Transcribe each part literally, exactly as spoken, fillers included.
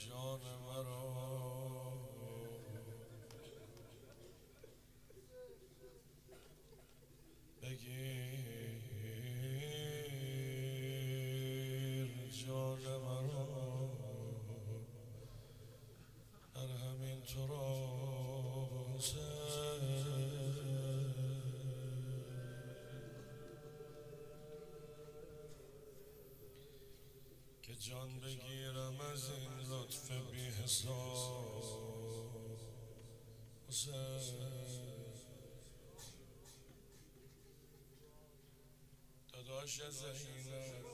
جان مرا بگیر جان مرا در همین تو را که جان بگیرم از این لطف بی حساب حسین داداش زینب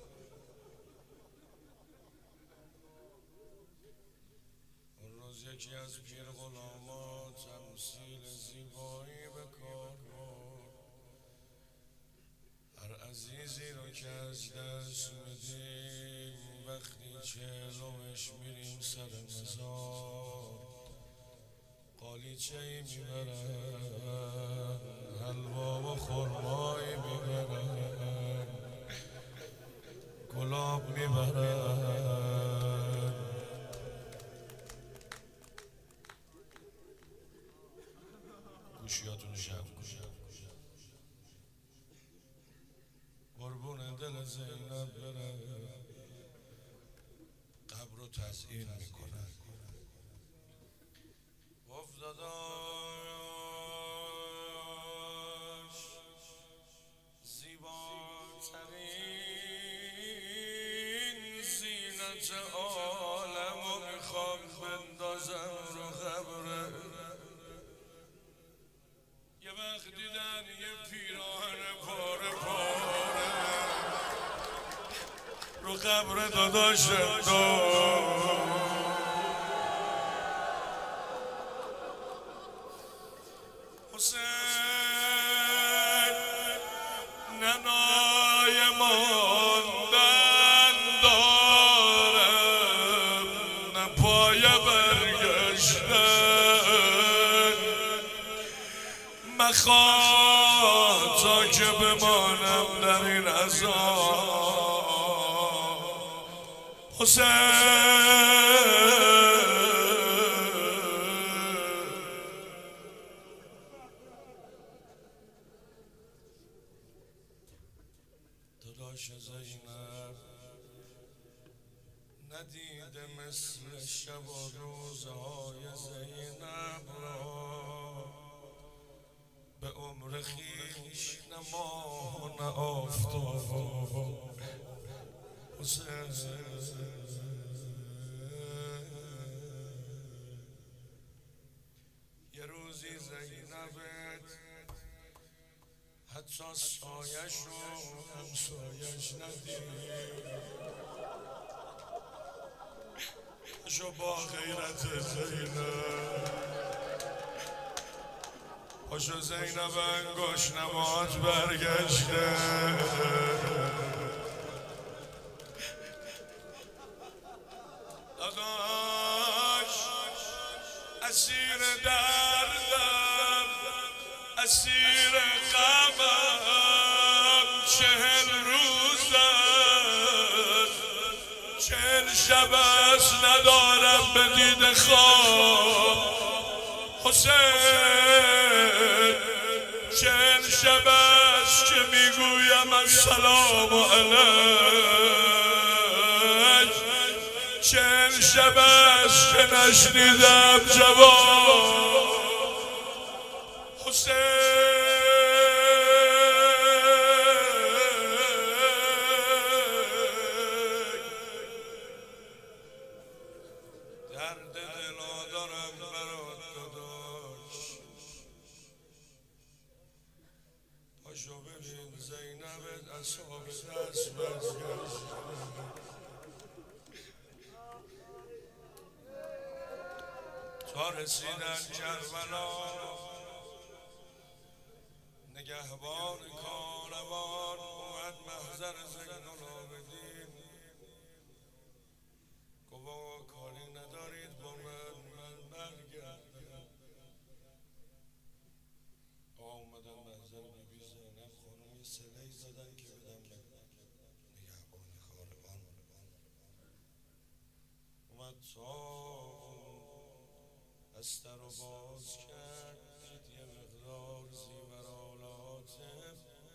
اون روز یکی از پیر غلاما تمثیل زیبایی به کار برد هر عزیزی رو که از دست میدیم وقتی چهلمش میریم سر مزار قالیچه ای میبرن حلوا و خرمایی میبرن گلاب میبرن گوشیاتون شب قربون دل زینب بره قبر رو تزیین میکنن گفت داداش زیباترین زینت عالم رو میخوام بندازم رو قبره یه وقت دیدن یه پیراهن پاره پاره رو قبر داداشم دار حسین ننای ماندن دارم نه پای برگشتن مخواه تا که بمانم در این عذاب حسین داداش زینب ندیده مثل شب و روزهای زینب را به عمر خویش نه ماه و نه آفتاب حسین یه روزی زینبت حتی سایش رو همسایش ندید شو با غیرت زینب پاشو زینب انگوش نمات برگشته داداش اسیر دردم اسیر غمم چهل روز است چهل شب است ندارم به دید خواب حسین چهل شب است که میگویم السلام علیک چهل شب است که نشنیدم جواب حسین درد دلا دارم برات داداش پاشو ببین زینبت اصحاب دست برگشت تا رسیدن کربلا نگهبان کاروان اومد محضر زین العابدین گفت آقا کاری ندارید با من من برگردم آقا اومدن محضر بی بی زینب خانم یه سلهی زدن که بدم به نگهبان کاروان اومد تا بستر رو باز کرد دید یه مقدار زیورالاته.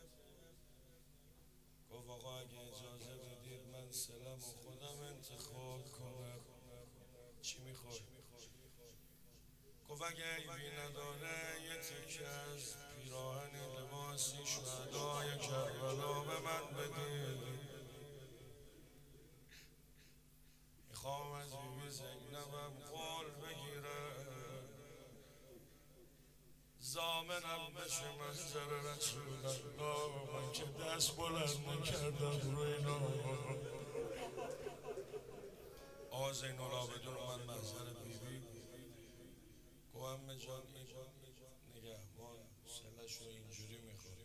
گفت آقا اگه اجازه بدید من سلم و خودم انتخاب کنم چی میخوای؟ گفت اگه عیبی نداره یه تیکه از پیراهن لباسی شهدای کربلا به من بدید. میخوام از بیبی زینبم قول بگیره زامنم بشه محضر رسول الله. من که دست بلند نکردم رو اینا. آقا زینالعابدین من محضر بیبی گو همه جان این نگهبان سلش رو اینجوری میخواد.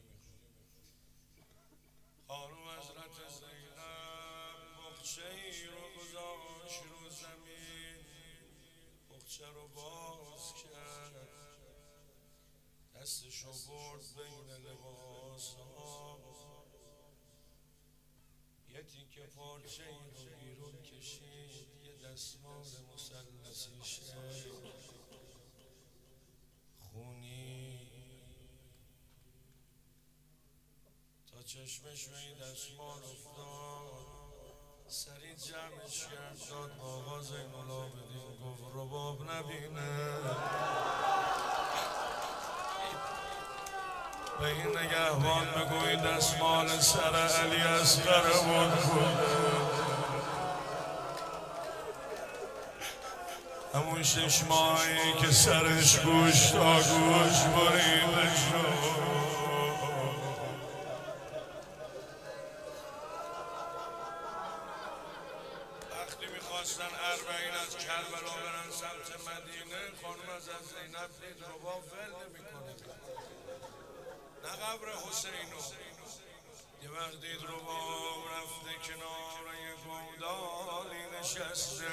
خانم حضرت زینب بخچه ای رو گذاشت رو زمین، بخچه رو باز کرد، دستشو برد بین لباس ها، یه تیکه پارچه ای رو بیرون کشید، یه دستمال مثلثی شکل خونی تا چشمش به این دستمال افتاد، سریع جمعش کرد داد آقا زینالعابدین. گفت رباب نبینه به این نگهبان بگو این دستمال سر علی اصغرمون بوده، همون شش ماهی که سرش گوش تا گوش بریده شد. وقتی میخواستن اربعین از کربلا برن سمت مدینه، خانم از زینب دید رباب ول نمیکنه، نه قبر حسینو. یه وقت دید رباب رفته کنار یه گودالی نشسته،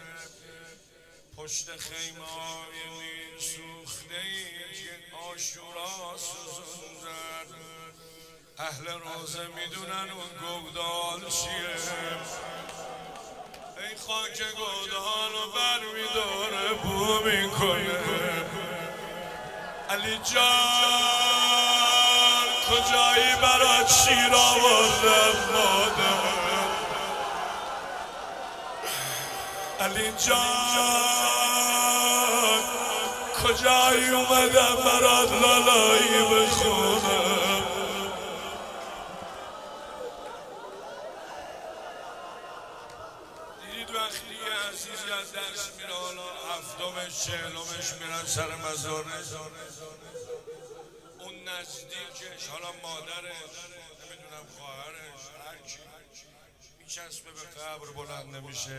پشت خیمه های نیر سوخته یک عاشورا سوزوندن. اهل روزه میدونن اون گودال چیه. این خاک گودال رو بر میداره بو میکنه. علی جان کجایی برات شیر آوردم مادر، علی جان کجایی اومدم برات لالایی بخونم. دیدید وقتی یه عزیزی از دست میره، حالا هفتمش چهلمش میرن سر مزارش، اون نزدیکش حالا مادرش نمیدونم خواهرش هرکی میچسبه به قبر بلند نمیشه.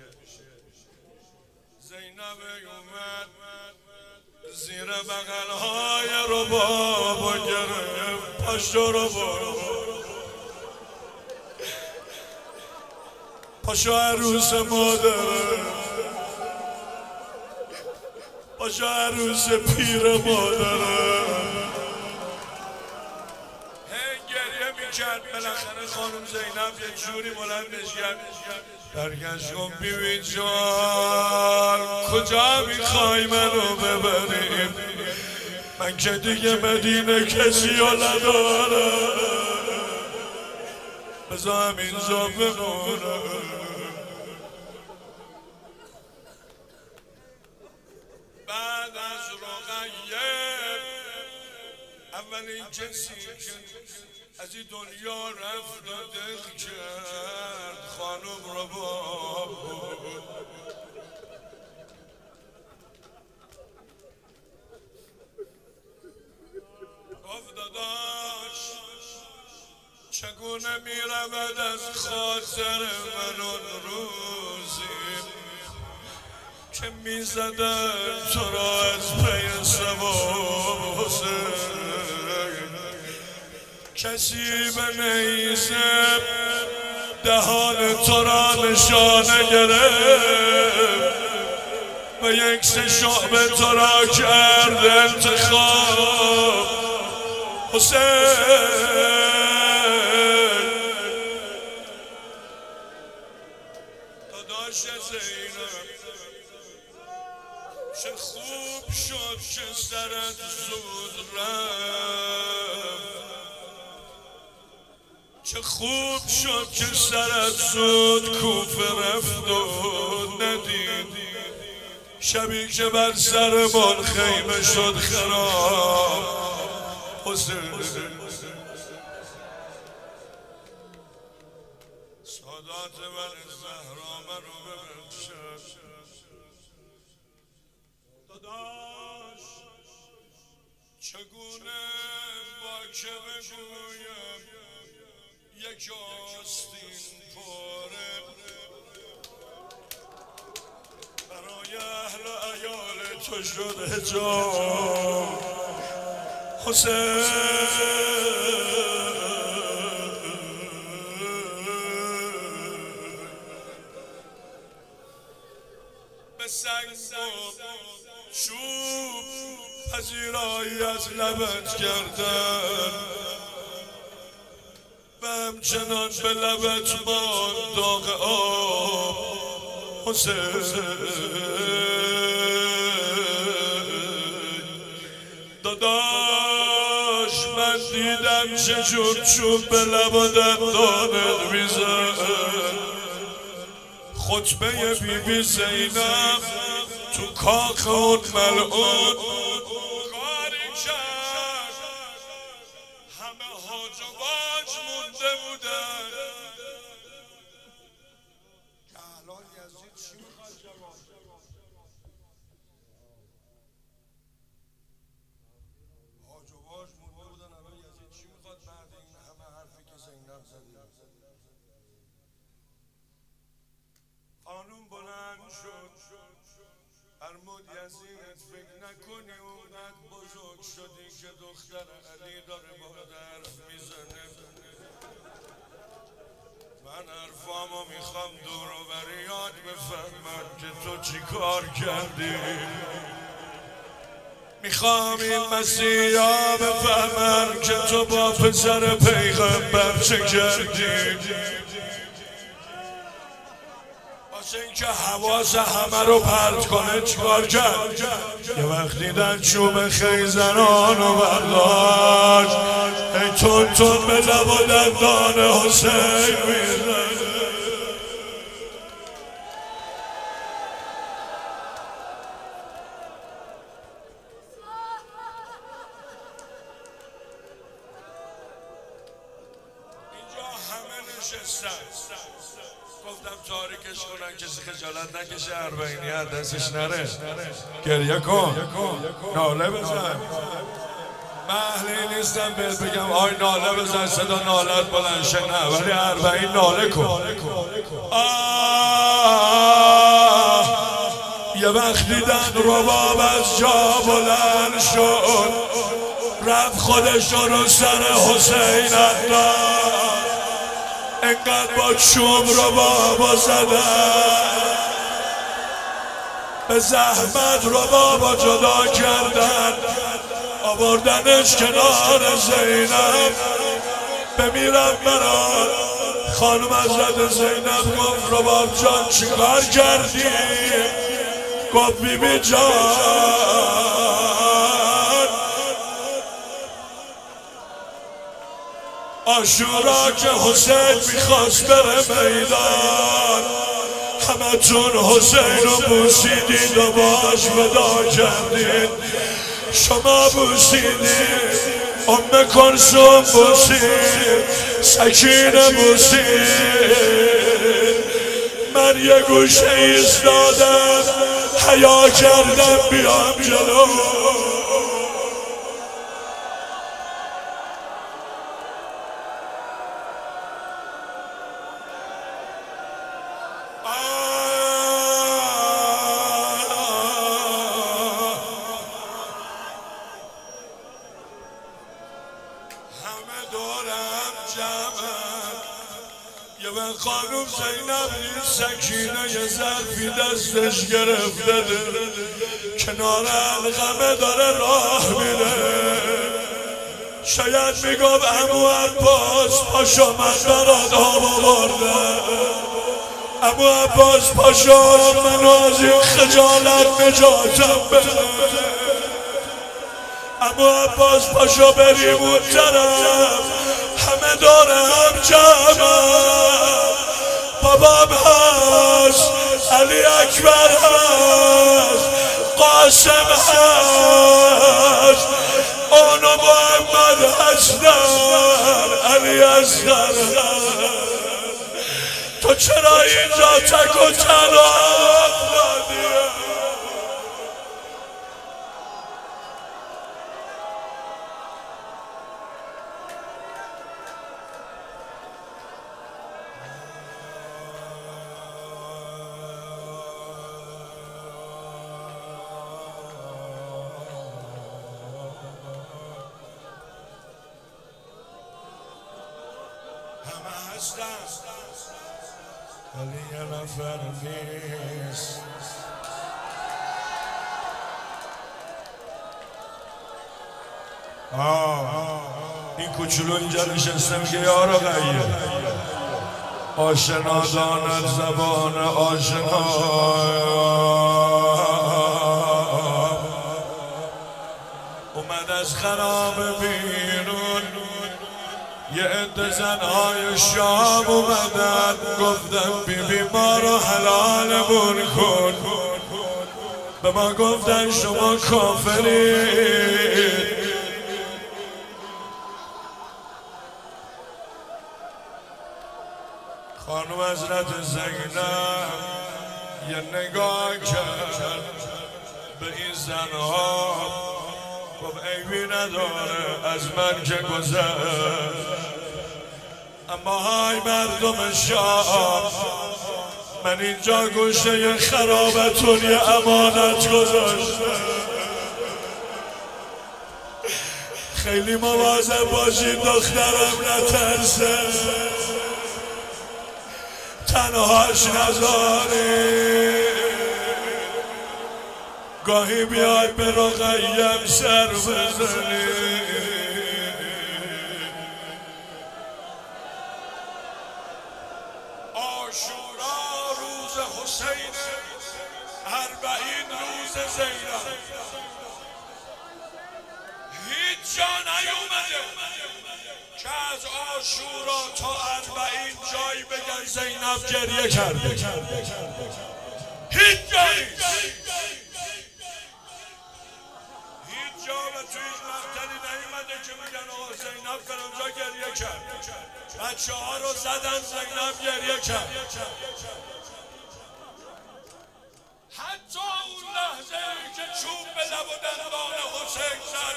زینب اومد زیر بغلهای رباب گرفت، پاشو رباب پاشو عروس مادره، پاشو عروس پیر مادره. هی گریه میکرد. بالاخره خانم زینب یک جوری بلندش کرد، برگشت گفت بیبی جان کجا میخوای منو ببریم؟ من که دیگه مدینه کسی رو ندارم، بذار همینجا بمونم. بعد از رقیه اولین کسی که از این دنیا رفت و دق کرد خانم رباب بود. گفت داداش چگونه می رود از خاطر من اون روزی که می زدن تو را از پی سواب حسین. کسی به نیزه دهان تو را نشانه گرفت و یک سه شعبه تو را کرد انتخاب حسین. داداش زینب که سرت زود رفت، چه خوب شد که سرت زود کوفه رفت و ندید شبی که بر سرمان خیمه شد خراب. حسین سادات من زهرا منو ببخشد داداش، چگونه با که بگویم یک آستین پاره برای اهل عیال تو شد حجاب. حسین به سنگ و چوب پذیرایی از لبت کردن و همچنان به لبت ماند داغ آب. حسین داداش، من دیدم چجور چوب به لب و دندانت میزد. خطبه بی بی زینب تو کاخ اون ملعون کاری کرد همه حاج و باج مونده بودن که الان یزید چی میخواد جواب؟ حاج و باج مونده بودن الان یزید چی میخواد بعد این همه حرفی که زینب زدی؟ خانوم بلند شد فرمود یزید فکر نکنی اونقدر بزرگ شدی که دختر علی داره با حرف میزنه. من حرفامو میخوام دور و بریات بفهمم که تو چی کار کردی. میخوام این مسیحا بفهمم که تو با پسر پیغمبر چه کردی. اینکه حواس همه رو پرت کنه چیکار کرد؟ یه وقت دیدن چوب خیزرانو برداشت ای تون تون به لب و دندان حسین میزنه. اینجا همه نشستن، گفتم تاریکش کنن کسی خجالت نکشه، اربعینی از دستش نره، گریه کن، ناله بزن. من اهلی نیستم بهت بگم آی ناله بزن صدا نالت بلند شه، نه، ولی اربعین ناله کن. آه یه وقت دیدن رباب از جا بلند شد رفت خودش رو سر حسین انداخت. انقدر با چوب رو بابا زدن به زحمت رو بابا جدا کردن آوردنش کنار زینب. بمیرم برات خانم حضرت زینب گفت رباب جان چیکار کردی؟ گفت بی بی جان عاشورا که حسین میخواست بره میدان همه تون حسین رو بوسیدید و باش ودا کردید. شما بوسیدید، ام کلثوم بوسید، سکینه بوسید. من یه گوشه ایستادم حیا کردم بیام جلو. خانوم زینب سکینه یه ظرفی دستش گرفته کنار القمه داره راه میره. شاید میگم عمو عباس پاشا من برات آب آورده، عمو عباس پاشا منو از این خجالت نجاتم بده. اما عباس پاشو بریم اون طرف، همه دارم جمعم، بابام هست، علی اکبر هست، قاسم هست، اونو محمد هستن، علی اصغر هست. تو چرا اینجا تک و تنها افتادی؟ همه هستن ولی یه نفر نیست. آه این کوچولو اینجا نشسته میگه یا رقیه آشنا داند زبان آشنا، اومد از خراب بیرون یه عده زنهای شام اومدن، گفتن بی بی ما رو حلالمون کن. به ما گفتن شما کافرید. خانم حضرت زینب یه نگاه کرد به این زنها، گفت عیبی نداره از من که گذشت، اما های مردم شام، من اینجا گوشه خرابتون یه امانت گذاشتم، خیلی مواظب باشید دخترم نترسه، تنهاش نذاری، گاهی بیای به رقیم سر بزنی. عاشورا روز حسین، اربعین روز زینب، هیچ جا نیومده که از عاشورا تا اربعین جایی بگن زینب گریه کرده، هیچ جایی، هیچ جا و توی هیچ مقتلی نیومده که میگن آقا زینب فلانجا گریه کرد، بچه ها رو زدن زینب گریه کرد. حتی اون لحظه ای که چوب به لب و دندان حسین زد،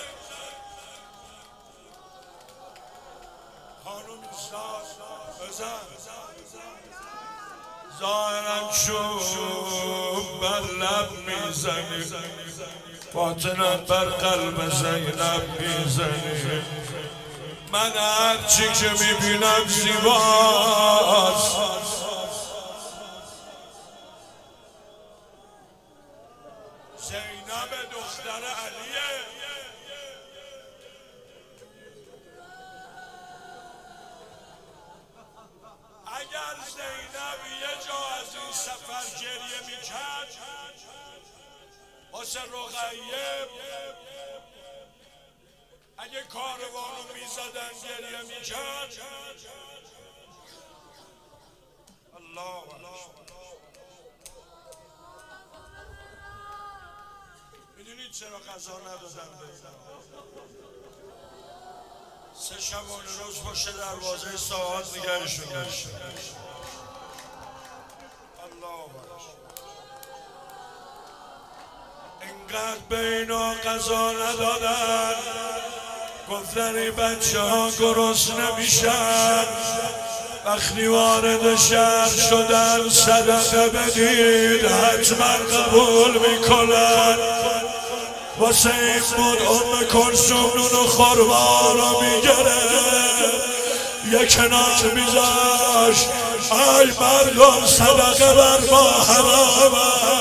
خانم ایستاد بزن، ظاهرا چوب بر لب میزنی، باطنا بر قلب زینب میزنی. من هرچی که میبینم زیباست، زینب دختر علیه، اگر زینب یه جا از این سفر گریه میکرد واسه رقیه، اگه کاروانو میزدن گریه میکرد. الله میدونید چرا غذا ندادن بزن؟ سه شبانه روز پشت دروازه ساعت نگهشون داشت. الله اینقدر به اینا غذا ندادن، گفتن این بچه ها گرسنه نمیشن، وقتی وارد شهر شدن صدقه بدید حتما قبول میکنن. واسه این بود ام کلثوم نون و خرما رو میگره یه کنار میذاشت، ای مردم صدقه بر ما حرامه.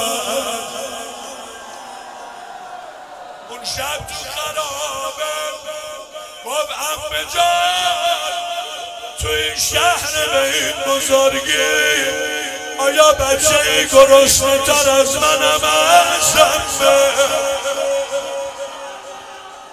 اون شب تو خرابه گفت عمه جان تو این شهر به این بزرگی آیا بچه ای گرسنه تر از منم هستم؟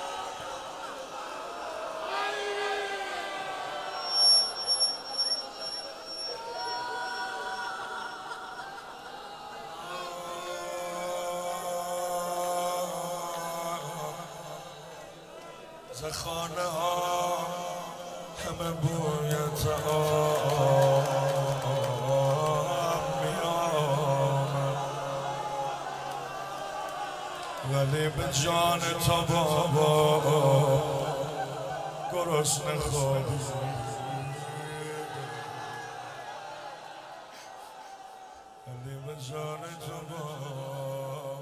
ز خانه ها همه بوی طعام میآمد، ولی به جان تو بابا گرسنه خوابیدم، ولی به جان تو بابا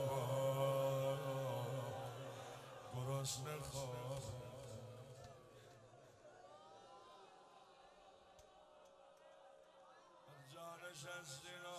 گرسنه خوابیدم. جانش هستی